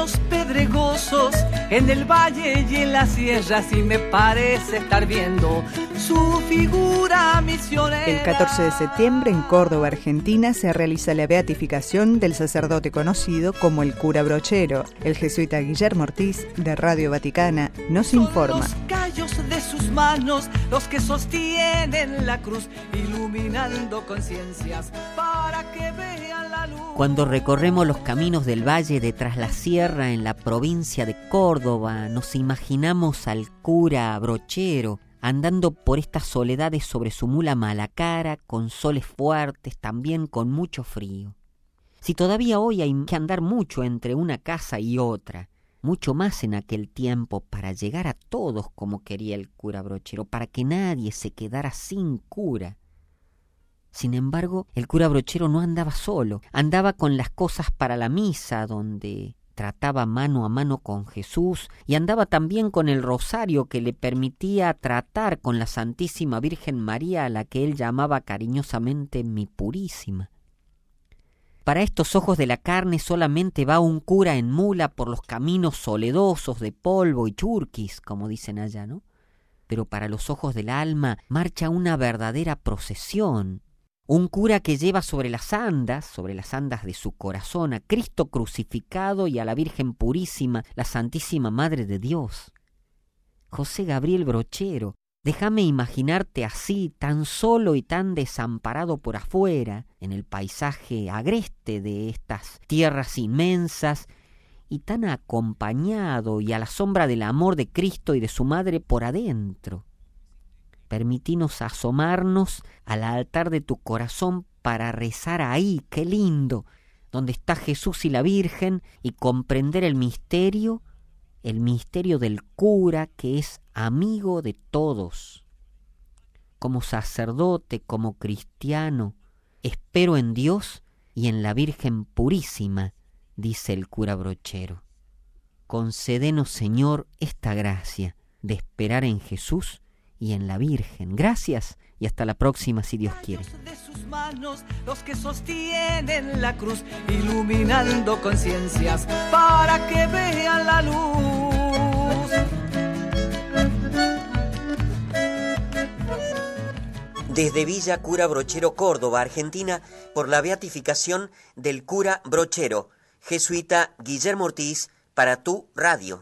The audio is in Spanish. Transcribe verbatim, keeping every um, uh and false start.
caminos pedregosos, en el valle y en las sierras, y me parece estar viendo su figura misionera. El catorce de septiembre, en Córdoba, Argentina, se realiza la beatificación del sacerdote conocido como el cura Brochero. El jesuita Guillermo Ortiz, de Radio Vaticana, nos informa. Son los callos de sus manos los que sostienen la cruz, iluminando conciencias para que vean la luz. Cuando recorremos los caminos del valle de Tras la Sierra en la provincia de Córdoba, nos imaginamos al cura Brochero andando por estas soledades sobre su mula Malacara, con soles fuertes, también con mucho frío. Si todavía hoy hay que andar mucho entre una casa y otra, mucho más en aquel tiempo para llegar a todos como quería el cura Brochero, para que nadie se quedara sin cura. Sin embargo, el cura Brochero no andaba solo, andaba con las cosas para la misa, donde trataba mano a mano con Jesús, y andaba también con el rosario que le permitía tratar con la Santísima Virgen María, a la que él llamaba cariñosamente mi Purísima. Para estos ojos de la carne solamente va un cura en mula por los caminos soledosos de polvo y churquis, como dicen allá, ¿no? Pero para los ojos del alma marcha una verdadera procesión. Un cura que lleva sobre las andas, sobre las andas de su corazón, a Cristo crucificado y a la Virgen Purísima, la Santísima Madre de Dios. José Gabriel Brochero, déjame imaginarte así, tan solo y tan desamparado por afuera, en el paisaje agreste de estas tierras inmensas, y tan acompañado y a la sombra del amor de Cristo y de su Madre por adentro. Permitinos asomarnos al altar de tu corazón para rezar ahí, qué lindo, donde está Jesús y la Virgen, y comprender el misterio, el misterio del cura que es amigo de todos. Como sacerdote, como cristiano, espero en Dios y en la Virgen Purísima, dice el cura Brochero. Concédenos, Señor, esta gracia de esperar en Jesús y en la Virgen. Gracias y hasta la próxima, si Dios quiere. De sus manos, los que sostienen la cruz, iluminando conciencias para que vean la luz. Desde Villa Cura Brochero, Córdoba, Argentina, por la beatificación del cura Brochero, jesuita Guillermo Ortiz, para Tu Radio.